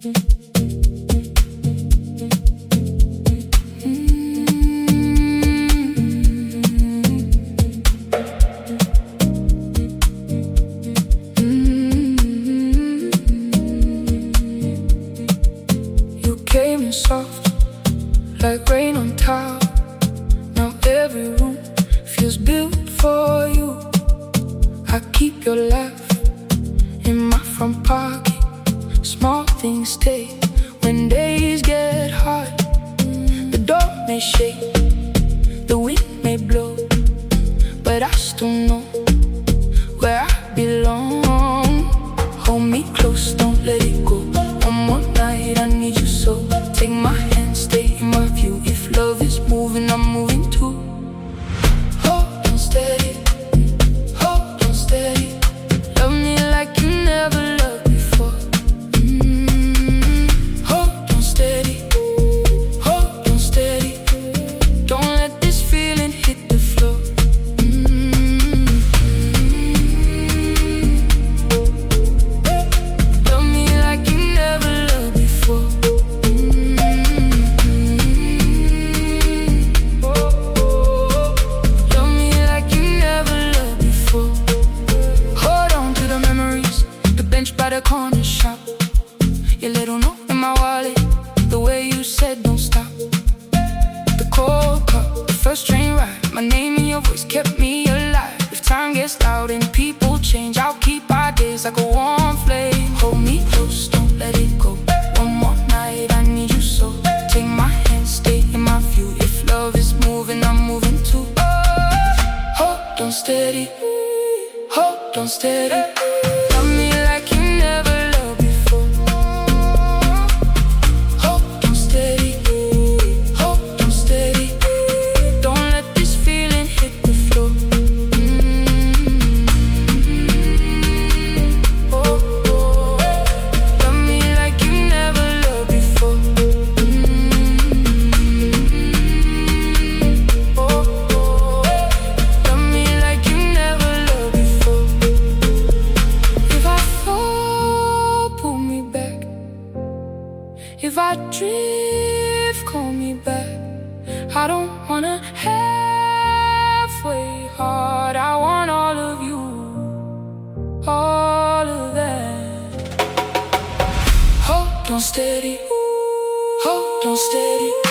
You came in soft, like rain on tile. Now every room feels built for you. I keep your laugh in my front pocket. Small things stay when days get hard. The door may shake, the wind may blow, but I still know where I belong. Hold me close, don't let it go. One more night, I need you so. Take my hand, stay in my view. If love is moving, I'm moving too. Hold on steady, hold on steady. Love me like you never loved before. Hold on steady, hold on steady. Don't let this feeling hit the floor. Love me like you never loved before. Love me like you never loved before. Hold on to the memories, the bench by the corner shop, your little note in my wallet, the way you said don't stop. The cold cup, the first train ride, my name and your voice kept me alive. If time gets loud and people change, I'll keep our days like a warm flame. Hold me close, don't let it go. One more night, I need you so. Take my hand, stay in my view. If love is moving, I'm moving too. Hold on steady, hold on steady. Love me like you never loved before. Hold on steady, hold on steady. Don't let this feeling hit the floor. Love me like you never loved before. Love me like you never loved before. If I fall, pull me back. If I drift, call me back. I don't wanna halfway heart. I want all of you, all of that. Hold on steady, hold on steady.